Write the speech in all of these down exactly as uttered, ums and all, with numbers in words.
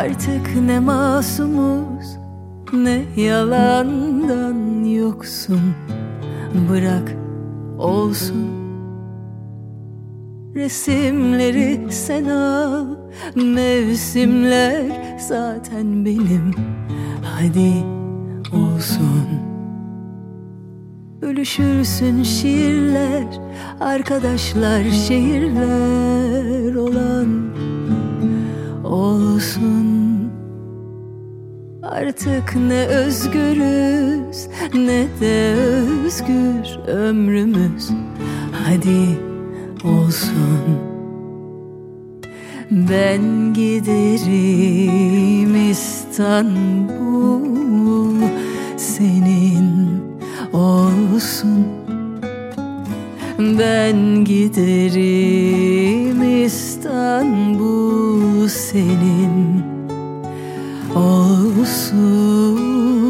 Artık ne masumuz, ne yalandan yoksun. Bırak olsun. Resimleri sen al, mevsimler zaten benim. Hadi olsun. Bölüşürsün şiirler, arkadaşlar şehirler olan olsun. Artık ne özgürüz ne de özgür ömrümüz. Hadi olsun. Ben giderim İstanbul, senin olsun. Ben giderim İstanbul, senin olsun.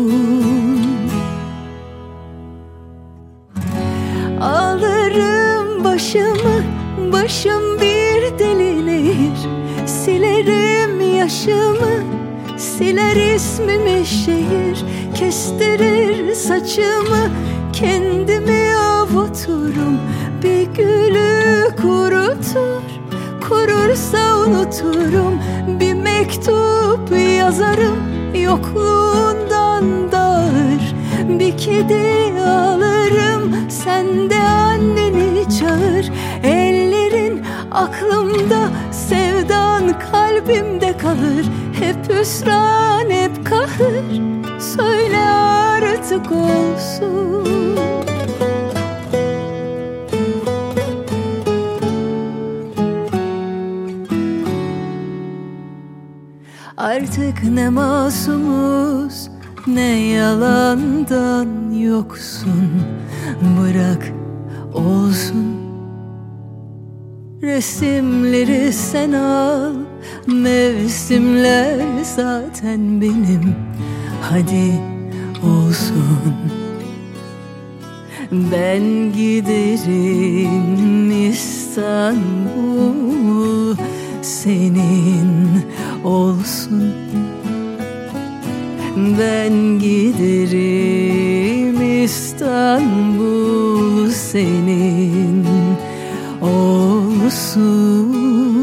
Alırım başımı, başım bir deli nehir. Silerim yaşımı, siler ismimi şehir. Kestirir saçımı, kendimi avuturum. Bir gülü kurutur, kurursa unuturum. Bir mektup yazarım, yokluğundan dağır. Bir kedi alırım, sen de anneni çağır. Ellerin aklımda, sevdan kalbimde kalır. Hep hüsran, hep kahır, söyle artık olsun. Artık ne masumuz, ne yalandan yoksun. Bırak olsun. Resimleri sen al, mevsimler zaten benim. Hadi olsun. Ben giderim İstanbul, senin olsun. Ben giderim İstanbul, senin olsun.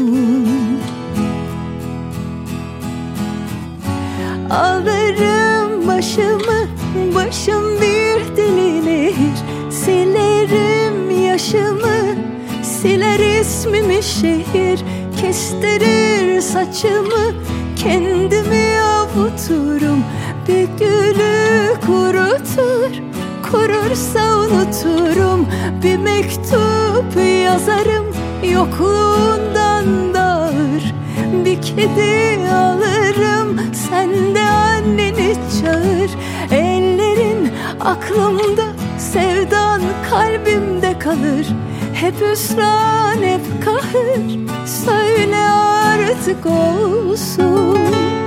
Alırım başımı, başım bir deli nehir. Silerim yaşımı, siler ismimi şehir. Kestirir saçımı, kendimi avuturum. Bir gülü kurutur, kurursa unuturum. Bir mektup yazarım, yokluğundan dağır. Bir kedi alırım, sen de anneni çağır. Ellerin aklımda, sevdan kalbimde kalır. Hep hüsran, hep kahır, söyle artık olsun.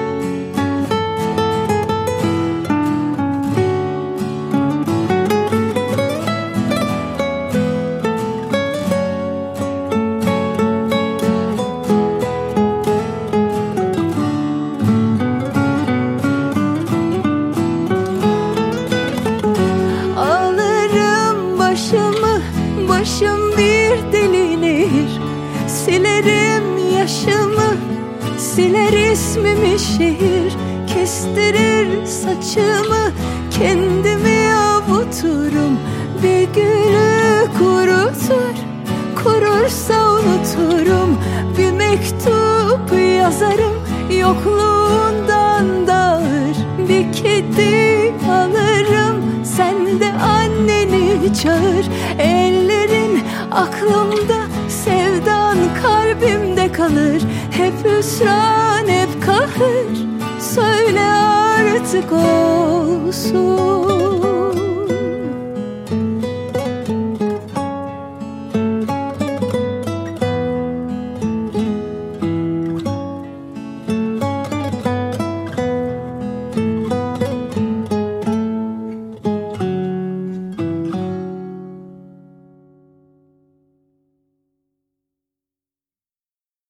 Alırım başımı, başım bir deli nehir. Silerim yaşımı, siler ismimi şehir. Kestirir saçımı, kendimi avuturum. Bir gülü kurutur, kurursa unuturum. Bir mektup yazarım, yokluğundan dağır. Bir kedi alırım, sen de anneni çağır. Ellerin aklımda, sevdan kalbimde kalır. Hep hüsran, hep kahır, söyle artık olsun.